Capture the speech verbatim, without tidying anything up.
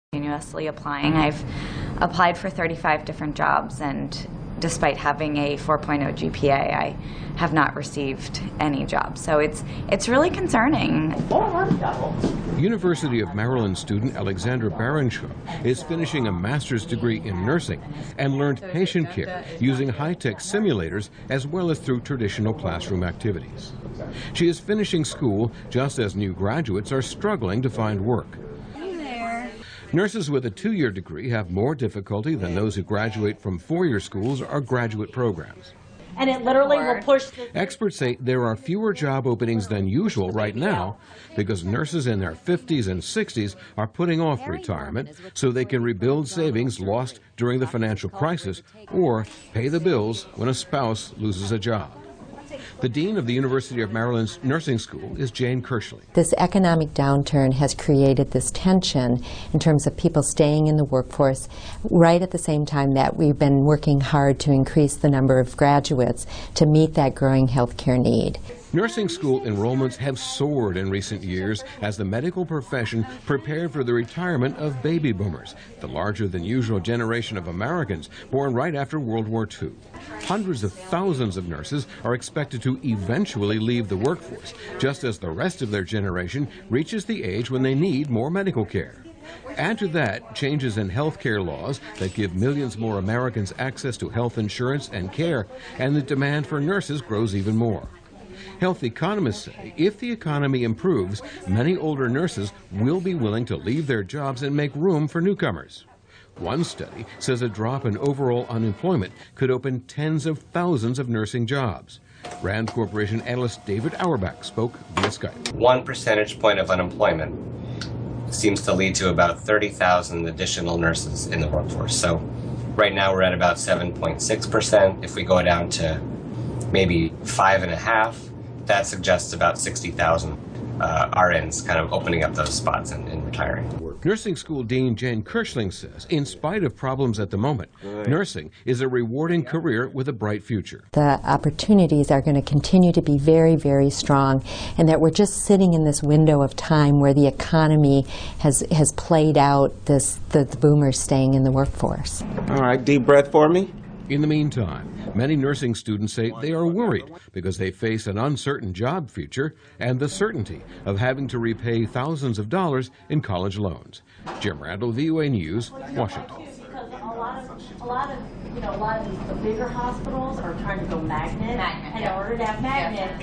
Continuously applying. I've applied for thirty-five different jobs, and despite having a four point oh G P A, I have not received any jobs. So it's it's really concerning. University of Maryland student Alexandra Baronshaw is finishing a master's degree in nursing and learned patient care using high-tech simulators as well as through traditional classroom activities. She is finishing school just as new graduates are struggling to find work. Nurses with a two-year degree have more difficulty than those who graduate from four-year schools or graduate programs. And it literally will push the... Experts say there are fewer job openings than usual right now because nurses in their fifties and sixties are putting off retirement so they can rebuild savings lost during the financial crisis or pay the bills when a spouse loses a job. The dean of the University of Maryland's nursing school is Jane Kirschling. This economic downturn has created this tension in terms of people staying in the workforce right at the same time that we've been working hard to increase the number of graduates to meet that growing healthcare need. Nursing school enrollments have soared in recent years as the medical profession prepared for the retirement of baby boomers, the larger than usual generation of Americans born right after World War Two. Hundreds of thousands of nurses are expected to eventually leave the workforce, just as the rest of their generation reaches the age when they need more medical care. Add to that changes in health care laws that give millions more Americans access to health insurance and care, and the demand for nurses grows even more. Health economists say if the economy improves, many older nurses will be willing to leave their jobs and make room for newcomers. One study says a drop in overall unemployment could open tens of thousands of nursing jobs. Rand Corporation analyst David Auerbach spoke via Skype. One percentage point of unemployment seems to lead to about thirty thousand additional nurses in the workforce. So right now we're at about seven point six percent. If we go down to maybe five and a half, that suggests about sixty thousand uh, R Ns kind of opening up those spots and, and retiring. Nursing school dean Jane Kirschling says, in spite of problems at the moment, nursing is a rewarding career with a bright future. The opportunities are going to continue to be very, very strong, and that we're just sitting in this window of time where the economy has, has played out this, the, the boomers staying in the workforce. All right, deep breath for me. In the meantime, many nursing students say they are worried because they face an uncertain job future and the certainty of having to repay thousands of dollars in college loans. Jim Randall, V O A News, Washington. Because a lot of, a lot of, you know, a lot of the bigger hospitals are trying to go magnet, magnet and in order to have magnet,